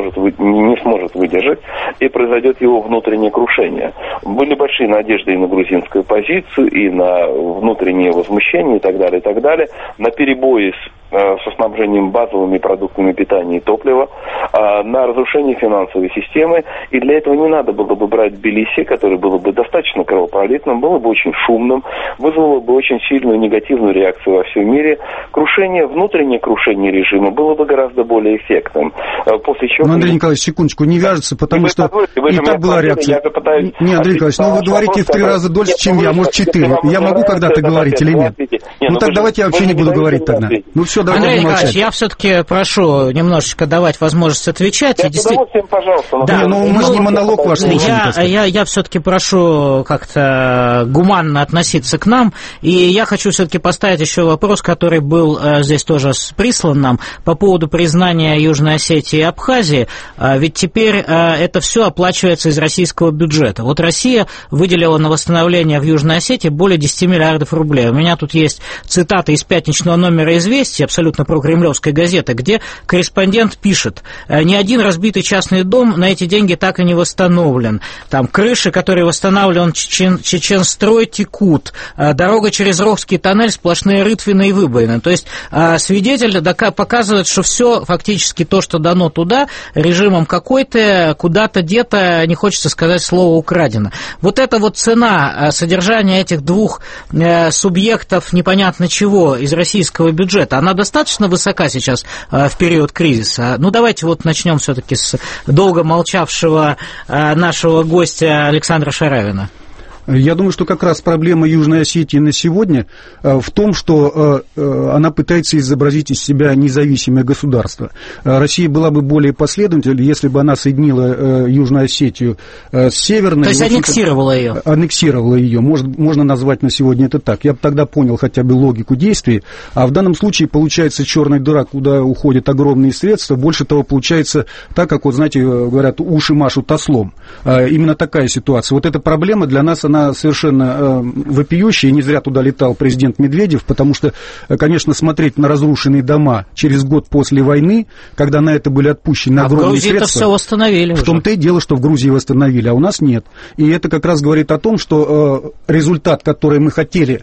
не сможет выдержать, и произойдет его внутреннее крушение. Были большие надежды и на грузинскую позицию, и на внутреннее возмущение, и так далее, на перебои со снабжением базовыми продуктами питания и топлива, на разрушение финансовой системы. И для этого не надо было бы брать Тбилиси, который было бы достаточно кровопролитным, было бы очень шумным, вызвало бы очень сильную негативную реакцию во всем мире. Внутреннее крушение режима было бы гораздо более эффектным. После чего... Андрей Николаевич, секундочку, не вяжется, потому что и так была реакция. Не, Андрей Николаевич, вы говорите в 3 раза дольше, чем я, может 4. Я могу когда-то говорить или нет? Так давайте я вообще не буду говорить тогда. Все, давайте. Андрей Николаевич, я все-таки прошу немножечко давать возможность отвечать. С удовольствием, пожалуйста. Да, мы же не монолог ваш слушаем. Я все-таки прошу как-то гуманно относиться к нам, и я хочу все-таки поставить еще вопрос, который был здесь тоже прислан нам по поводу признания Южной Осетии и Абхазии, ведь теперь это все оплачивается из российского бюджета. Вот Россия выделила на восстановление в Южной Осетии более 10 миллиардов рублей. У меня тут есть цитата из пятничного номера «Известий», абсолютно прокремлевской газеты, где корреспондент пишет: «Ни один разбитый частный дом на эти деньги так и не восстановлен. Там крыши, которые восстанавливал Чеченстрой, текут. Дорога через Рохский тоннель, сплошные рытвины и выбоины». То есть свидетель показывает, что все фактически то, что дано туда, режимом какой-то, куда-то, где-то, не хочется сказать слово «украдено». Вот эта вот цена содержания этих двух субъектов непонятно чего из российского бюджета, она достаточно высока сейчас в период кризиса? Ну, давайте вот начнем все-таки с долго молчавшего нашего гостя Александра Шаравина. Я думаю, что как раз проблема Южной Осетии на сегодня в том, что она пытается изобразить из себя независимое государство. Россия была бы более последовательной, если бы она соединила Южную Осетию с Северной. То есть аннексировала ее? Аннексировала ее. Можно назвать на сегодня это так. Я бы тогда понял хотя бы логику действий. А в данном случае получается черная дыра, куда уходят огромные средства. Больше того, получается так, как, вот знаете, говорят, уши машут ослом. Именно такая ситуация. Вот эта проблема для нас, она совершенно вопиющая, и не зря туда летал президент Медведев, потому что, конечно, смотреть на разрушенные дома через год после войны, когда на это были отпущены огромные средства... А в Грузии-то все восстановили уже. В том-то и дело, что в Грузии восстановили, а у нас нет. И это как раз говорит о том, что результат, который мы хотели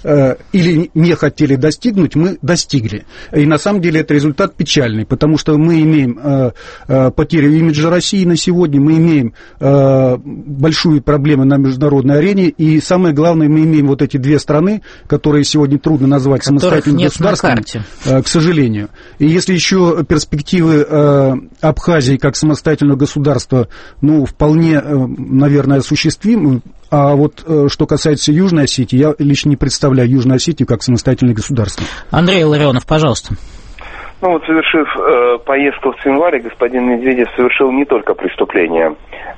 или не хотели достигнуть, мы достигли. И на самом деле это результат печальный, потому что мы имеем потерю имиджа России на сегодня, мы имеем большую проблему на международной арене, и самое главное, мы имеем вот эти две страны, которые сегодня трудно назвать самостоятельным государством, к сожалению. И если еще перспективы Абхазии как самостоятельного государства, ну, вполне, наверное, осуществимы. А вот что касается Южной Осетии, я лично не представляю Южную Осетию как самостоятельное государство. Андрей Илларионов, пожалуйста. Ну вот, совершив поездку в Цинвале, господин Медведев совершил не только преступление,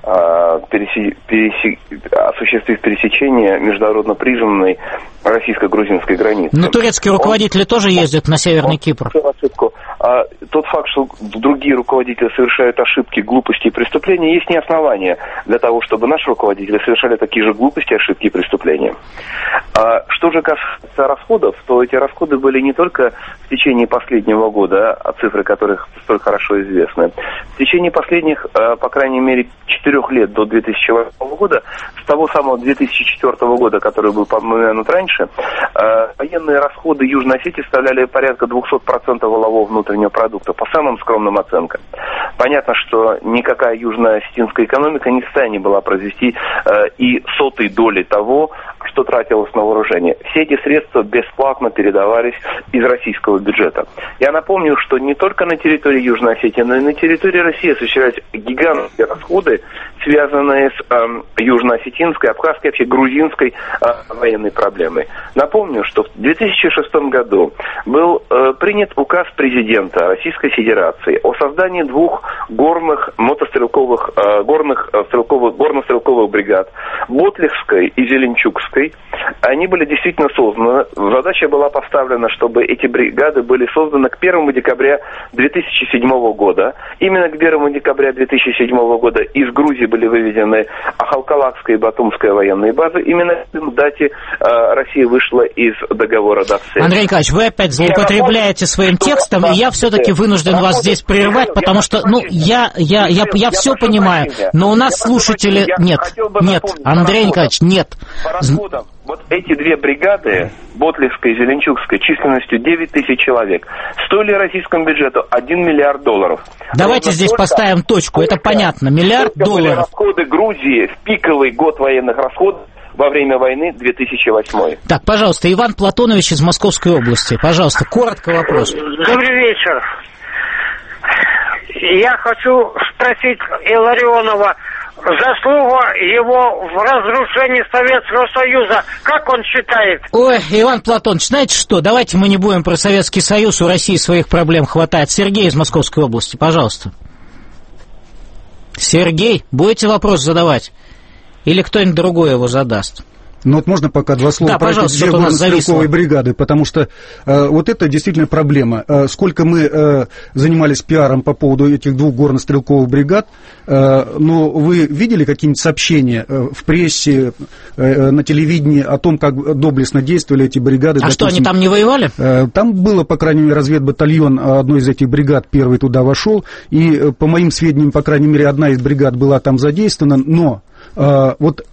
осуществив пересечение международно признанной российско-грузинской границы. Но турецкие руководители тоже ездят на Северный Кипр. Ошибку. Тот факт, что другие руководители совершают ошибки, глупости и преступления, есть не основания для того, чтобы наши руководители совершали такие же глупости, ошибки и преступления. Что же касается расходов, то эти расходы были не только в течение последнего года, цифры которых столь хорошо известны. В течение последних, по крайней мере, 4 лет до 2008 года, с того самого 2004 года, который был помянут раньше, военные расходы Южной Осетии составляли порядка 200% валового внутреннего продукта, по самым скромным оценкам. Понятно, что никакая южно-осетинская экономика не в состоянии была произвести и сотой доли того, что тратилось на вооружение. Все эти средства бесплатно передавались из российского бюджета. Я напомню, что не только на территории Южной Осетии, но и на территории России осуществлялись гигантские расходы, связанные с южно-осетинской, абхазской, вообще грузинской военной проблемой. Напомню, что в 2006 году был принят указ президента Российской Федерации о создании двух горных горно-стрелковых бригад, Ботлихской и Зеленчукской. Они были действительно созданы. Задача была поставлена, чтобы эти бригады были созданы к 1 декабря 2007 года. Именно к 1 декабря 2007 года из Грузии были выведены Ахалкалакская и Батумская военные базы. Именно в дате Россия вышла из договора Дацель. Андрей Николаевич, вы опять злоупотребляете своим текстом, и я все-таки вынужден вас здесь прервать, потому что, я все понимаю, но у нас слушатели... Нет, Андрей Николаевич, нет. Вот эти две бригады, Ботлихская и Зеленчукская, численностью 9 тысяч человек, стоили российскому бюджету $1 миллиард. Давайте здесь поставим точку, это понятно, $1 миллиард. Расходы Грузии в пиковый год военных расходов во время войны 2008. Так, пожалуйста, Иван Платонович из Московской области. Пожалуйста, коротко вопрос. Добрый вечер. Я хочу спросить Илларионова, заслуга его в разрушении Советского Союза, как он считает? Ой, Иван Платонович, знаете что, давайте мы не будем про Советский Союз, у России своих проблем хватает. Сергей из Московской области, пожалуйста. Сергей, будете вопрос задавать? Или кто-нибудь другой его задаст? Ну вот можно пока два слова про эти две горно-стрелковые бригады, потому что вот это действительно проблема. Сколько мы занимались пиаром по поводу этих двух горно-стрелковых бригад, но вы видели какие-нибудь сообщения в прессе, на телевидении о том, как доблестно действовали эти бригады? А что, они там не воевали? Там было, по крайней мере, разведбатальон одной из этих бригад, первый туда вошел, и, по моим сведениям, по крайней мере, одна из бригад была там задействована, но вот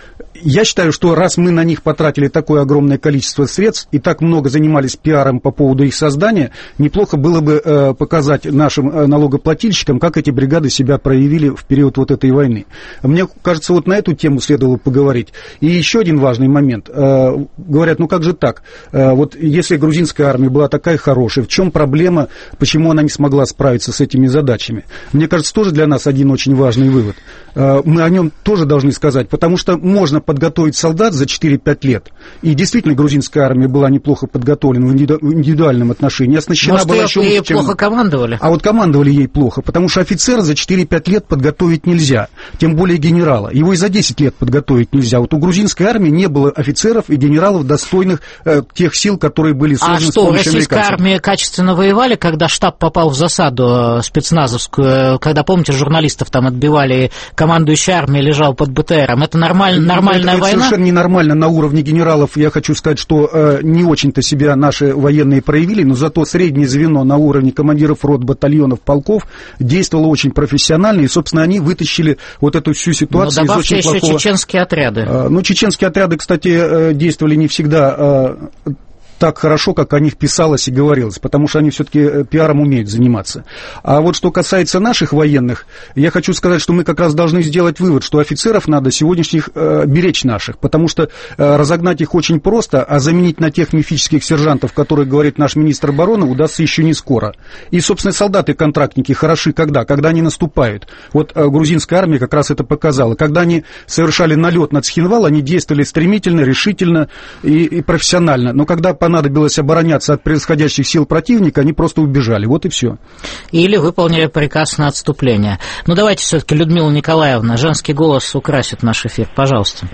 я считаю, что раз мы на них потратили такое огромное количество средств и так много занимались пиаром по поводу их создания, неплохо было бы показать нашим налогоплательщикам, как эти бригады себя проявили в период вот этой войны. Мне кажется, вот на эту тему следовало поговорить. И еще один важный момент. Говорят, ну как же так? Вот если грузинская армия была такая хорошая, в чем проблема, почему она не смогла справиться с этими задачами? Мне кажется, тоже для нас один очень важный вывод. Мы о нем тоже должны сказать, потому что можно подготовить солдат за 4-5 лет. И действительно, грузинская армия была неплохо подготовлена в индивидуальном отношении. Оснащена была еще лучше, чем... плохо командовали? А вот командовали ей плохо, потому что офицера за 4-5 лет подготовить нельзя. Тем более генерала. Его и за 10 лет подготовить нельзя. Вот у грузинской армии не было офицеров и генералов, достойных тех сил, которые были созданы с помощью американцев. А что, российская армия качественно воевали, когда штаб попал в засаду спецназовскую, когда, помните, журналистов там отбивали, командующий армией лежал под БТРом? Это нормальная война? Это совершенно ненормально на уровне генералов. Я хочу сказать, что не очень-то себя наши военные проявили, но зато среднее звено на уровне командиров рот, батальонов, полков действовало очень профессионально, и, собственно, они вытащили вот эту всю ситуацию из очень плохого... еще чеченские отряды. Ну, чеченские отряды, кстати, действовали не всегда... так хорошо, как о них писалось и говорилось, потому что они все-таки пиаром умеют заниматься. А вот что касается наших военных, я хочу сказать, что мы как раз должны сделать вывод, что офицеров надо сегодняшних беречь наших, потому что разогнать их очень просто, а заменить на тех мифических сержантов, которые говорит наш министр обороны, удастся еще не скоро. И, собственно, солдаты-контрактники хороши когда? Когда они наступают. Вот грузинская армия как раз это показала. Когда они совершали налет на Цхинвал, они действовали стремительно, решительно и профессионально. Но когда понадобилось обороняться от превосходящих сил противника, они просто убежали. Вот и все. Или выполнили приказ на отступление. Ну, давайте все-таки, Людмила Николаевна, женский голос украсит наш эфир. Пожалуйста.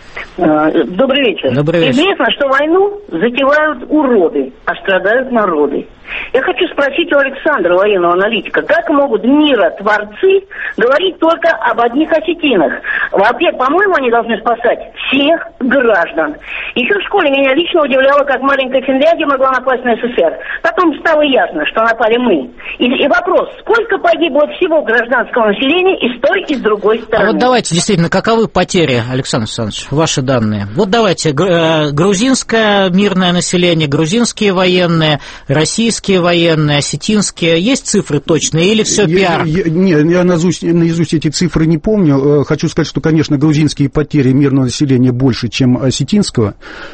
Добрый вечер. Добрый вечер. Известно, что войну затевают уроды, а страдают народы. Я хочу спросить у Александра, военного аналитика, как могут миротворцы говорить только об одних осетинах? Во-первых, по-моему, они должны спасать всех граждан. Еще в школе меня лично удивляло, как маленькая Финляндия могла напасть на СССР. Потом стало ясно, что напали мы. И вопрос, сколько погибло всего гражданского населения и с той, и с другой стороны? А вот давайте, действительно, каковы потери, Александр Александрович, ваши данные? Вот давайте, грузинское мирное население, грузинские военные, российские военные, осетинские, есть цифры точные или все пиар? Я наизусть эти цифры не помню. Хочу сказать, что, конечно, грузинские потери мирного населения больше, чем осетинского.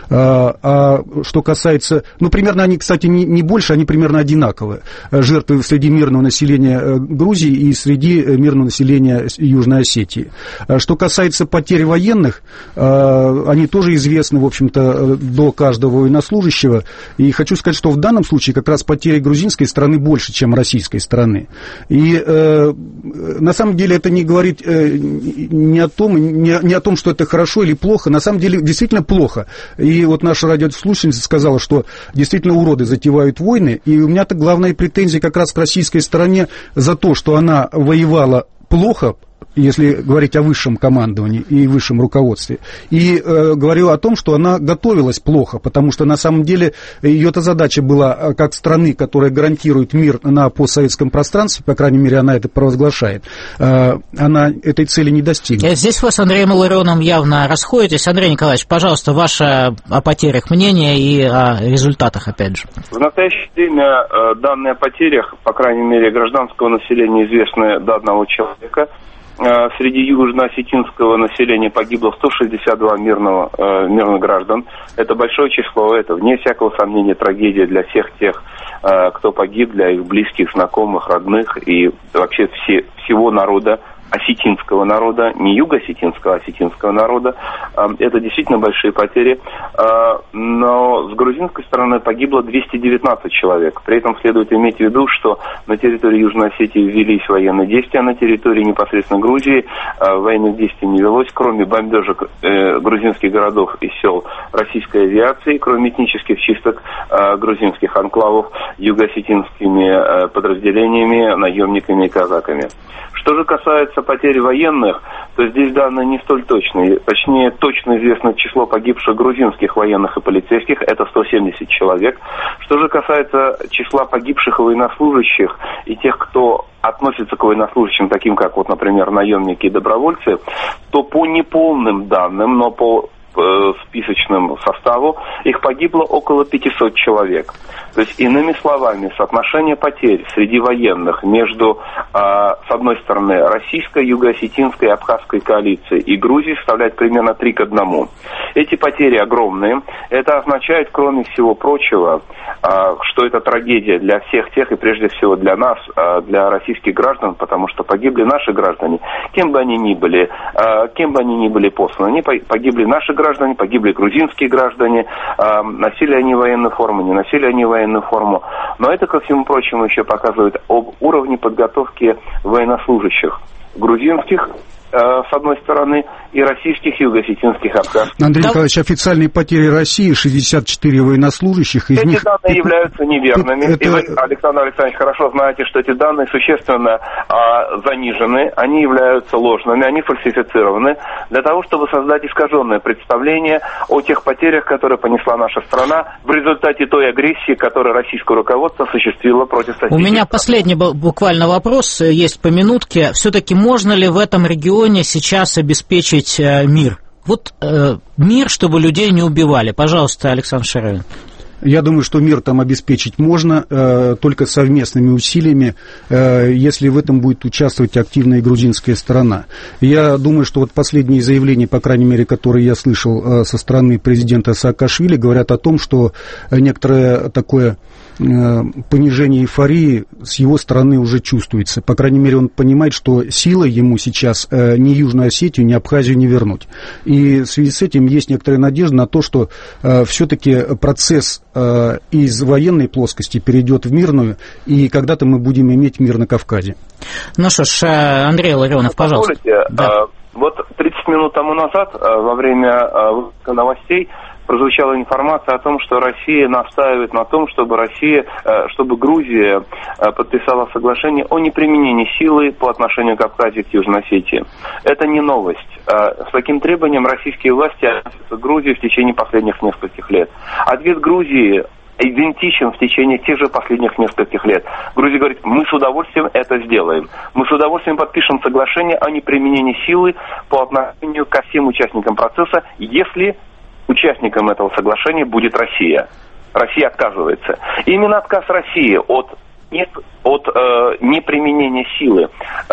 А что касается... Ну, примерно они, кстати, не больше, они примерно одинаковые. Жертвы среди мирного населения Грузии и среди мирного населения Южной Осетии. Что касается потерь военных, они тоже известны, в общем-то, до каждого военнослужащего. И хочу сказать, что в данном случае как раз потери грузинской стороны больше, чем российской стороны. И на самом деле это не говорит не о том, что это хорошо или плохо. На самом деле действительно плохо. И вот наша радиослушательница сказала, что действительно уроды затевают войны. И у меня-то главная претензия как раз к российской стороне за то, что она воевала плохо, если говорить о высшем командовании и высшем руководстве, и говорил о том, что она готовилась плохо, потому что на самом деле ее-то задача была, как страны, которая гарантирует мир на постсоветском пространстве, по крайней мере, она это провозглашает, она этой цели не достигла. Здесь вы с Андреем Илларионовым явно расходитесь. Андрей Николаевич, пожалуйста, ваше о потерях мнение и о результатах, опять же. В настоящее время данные о потерях, по крайней мере, гражданского населения известны до одного человека. Среди южно-осетинского населения погибло 162 мирных граждан. Это большое число, это, вне всякого сомнения, трагедия для всех тех, кто погиб, для их близких, знакомых, родных и вообще всего народа осетинского народа, не юго-осетинского, а осетинского народа. Это действительно большие потери. Но с грузинской стороны погибло 219 человек. При этом следует иметь в виду, что на территории Южной Осетии велись военные действия, на территории непосредственно Грузии военных действий не велось, кроме бомбежек грузинских городов и сел российской авиации, кроме этнических чисток грузинских анклавов юго-осетинскими подразделениями, наемниками и казаками. Что же касается потерь военных, то здесь данные не столь точные. Точнее, точно известно число погибших грузинских военных и полицейских, это 170 человек. Что же касается числа погибших военнослужащих и тех, кто относится к военнослужащим, таким как, вот, например, наемники и добровольцы, то по неполным данным, но по списочному составу, их погибло около 500 человек. То есть, иными словами, соотношение потерь среди военных между, с одной стороны, российской, юго-осетинской и абхазской коалицией и Грузией составляет примерно 3 к 1. Эти потери огромные. Это означает, кроме всего прочего, что это трагедия для всех тех, и прежде всего для нас, для российских граждан, потому что погибли наши граждане, кем бы они ни были посланы. Погибли наши граждане, погибли грузинские граждане, носили они военную форму, не носили они военную форму. Но это, ко всему прочему, еще показывает об уровне подготовки военнослужащих грузинских, с одной стороны, и российских, юго-осетинских, абхазских. Андрей Николаевич, официальные потери России 64 военнослужащих. Из эти них... данные являются неверными. И вы, Александр Александрович, хорошо знаете, что эти данные существенно занижены, они являются ложными, они фальсифицированы, для того, чтобы создать искаженное представление о тех потерях, которые понесла наша страна в результате той агрессии, которую российское руководство осуществило против соседей. У меня последний буквально вопрос, есть по минутке. Все-таки можно ли в этом регионе сейчас обеспечить мир? Вот мир, чтобы людей не убивали. Пожалуйста, Александр Шаравин. Я думаю, что мир там обеспечить можно только совместными усилиями, если в этом будет участвовать активная грузинская сторона. Я думаю, что вот последние заявления, по крайней мере, которые я слышал со стороны президента Саакашвили, говорят о том, что некоторое такое понижение эйфории с его стороны уже чувствуется. По крайней мере, он понимает, что силой ему сейчас ни Южную Осетию, ни Абхазию не вернуть. И в связи с этим есть некоторая надежда на то, что все-таки процесс из военной плоскости перейдет в мирную, и когда-то мы будем иметь мир на Кавказе. Ну что ж, Андрей Ларионов, пожалуйста. Да. Вот 30 минут тому назад, во время новостей, прозвучала информация о том, что Россия настаивает на том, чтобы Грузия подписала соглашение о неприменении силы по отношению к Абхазии к Южной Осетии. Это не новость. С таким требованием российские власти относятся к Грузии в течение последних нескольких лет. Ответ Грузии идентичен в течение тех же последних нескольких лет. Грузия говорит, мы с удовольствием это сделаем. Мы с удовольствием подпишем соглашение о неприменении силы по отношению ко всем участникам процесса, если участником этого соглашения будет Россия. Россия отказывается. Именно отказ России от неприменения силы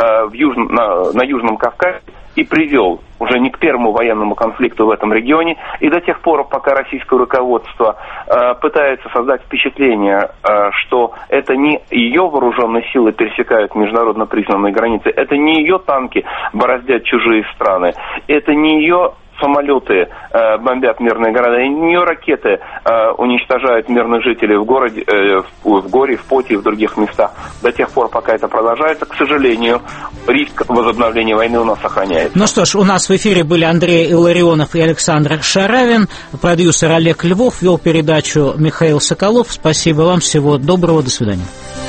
на Южном Кавказе и привел уже не к первому военному конфликту в этом регионе, и до тех пор, пока российское руководство пытается создать впечатление, что это не ее вооруженные силы пересекают международно признанные границы, это не ее танки бороздят чужие страны, это не ее самолеты бомбят мирные города, и не ракеты уничтожают мирных жителей в Горе, в Поте и в других местах. До тех пор, пока это продолжается, к сожалению, риск возобновления войны у нас сохраняется. Ну что ж, у нас в эфире были Андрей Илларионов и Александр Шаравин, продюсер Олег Львов, вел передачу Михаил Соколов. Спасибо вам, всего доброго, до свидания.